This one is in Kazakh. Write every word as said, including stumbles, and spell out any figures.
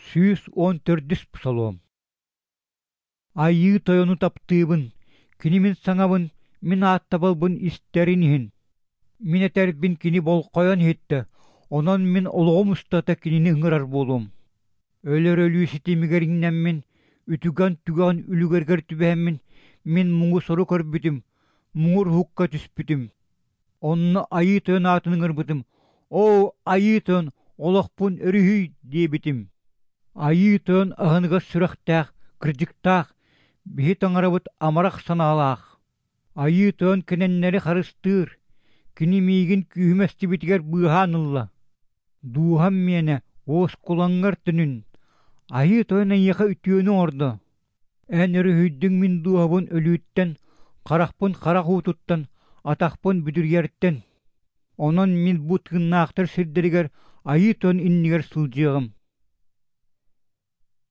Сүүс он төрдүс псалом. Айы тойону таптыыбын, кини мин саңабын, мин аттабалбын истеринихин. Мин этербин кини болқойон хетті, онон мин олоғым ұстата кинини ыңырар болум. Өлер өлүү ситимигериннен мин, үтүган түган үлүгергер түбәһэммин, мин муңу сору көрбүтүм, муңур хукка түспүтүм. Онны айы тойон атын ыңырбытым, о айы тойон олоқпун өрүхүй диебитим. Айы тойон ахыныга сүрәхтәк, кырдыктак, бихи таңарабыт амарах санаалаах. Айы тойон кененнери харыстыр, кини мийгин күйүмәстибитигер быаханылла. Дуухам мене оос кулаңгар түнүн, айы тойон айыха үтүөнү ордо. Эн өрүхүйдүң мин дуухабын өлүүттен, карахпын карах уутуттан, атахпын бүдүргерттен. Онон мин бу тыыннаактар сирдеригер айы тойон иннигер сылдьыагым.